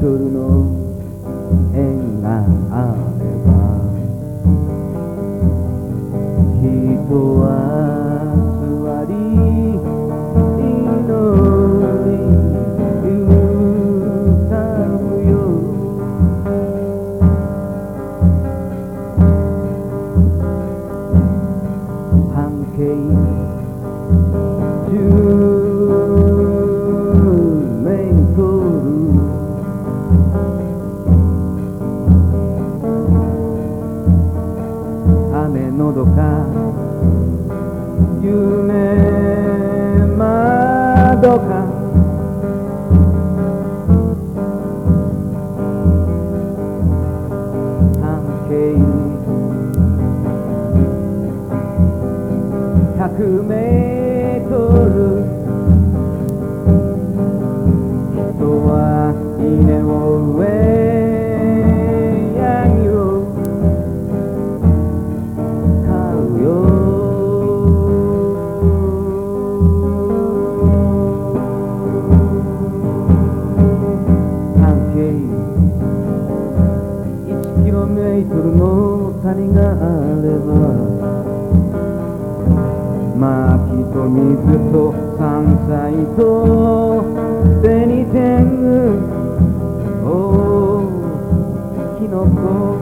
トルの縁があれば人は座り祈り歌うよ。半径雨のどか夢まどか半径100メートル人は稲を植えヤギを飼うよ。半径1キロメートルの谷があれば薪と水と山菜と紅天狗キノコ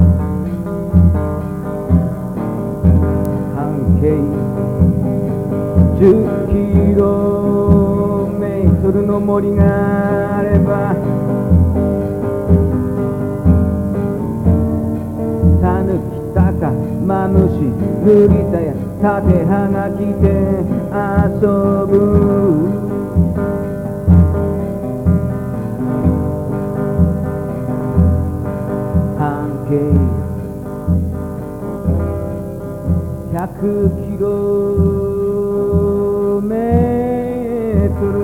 半径10キロメートルの森があればタヌキタカマムシグリタやタテハが来て遊ぶ。半径100キロメートル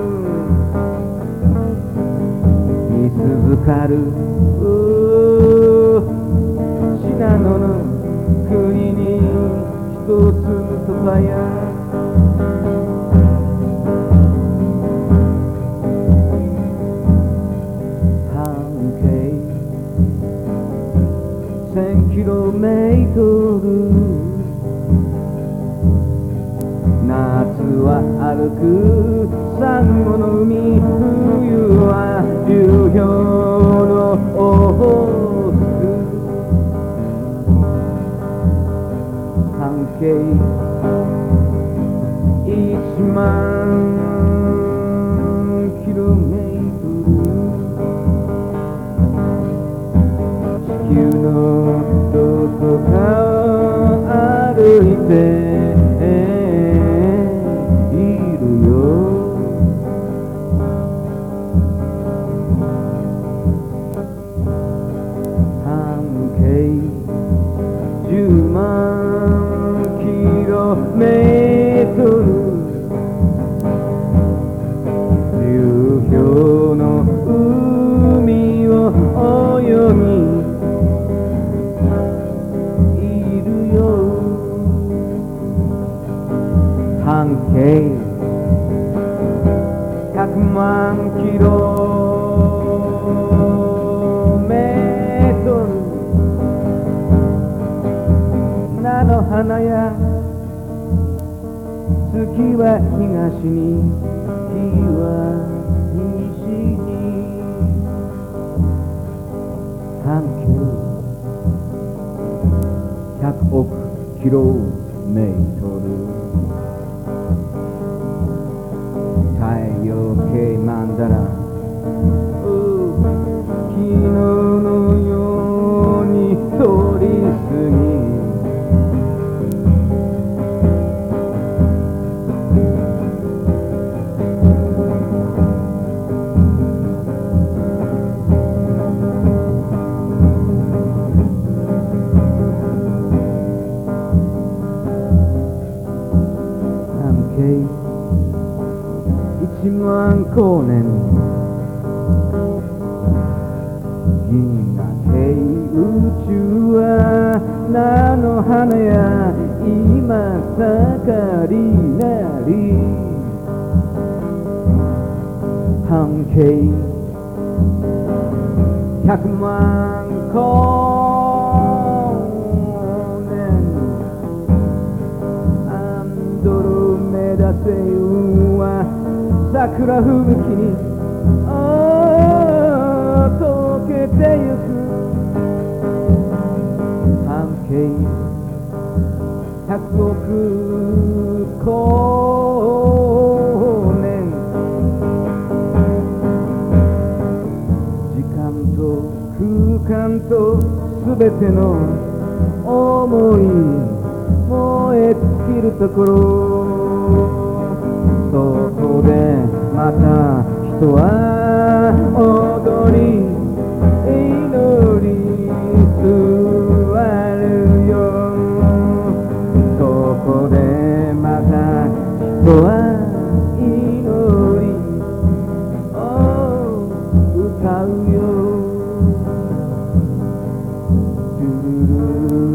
に鈴かる信濃の国に一つそばや半径1000キロメートル夏は歩くサンゴの海冬は流氷のオホーツ半径1万キロメートル地球のどこかを歩いているよ。半径10万キロメートル流氷の海を泳ぎいるよ。半径100万キロメートル菜の花や月は東に日は西に半径100億キロメートル太陽系マンダラ昨日のように通り過ぎ1万光年銀河系宇宙は菜の花や今盛りなり半径 100万光年アンドロメダ星雲は桜吹雪に溶けてゆく半径100億光年時間と空間とすべての想い燃え尽きるところそこでまた人は踊り祈り座るよそこでまた人は祈り歌うよ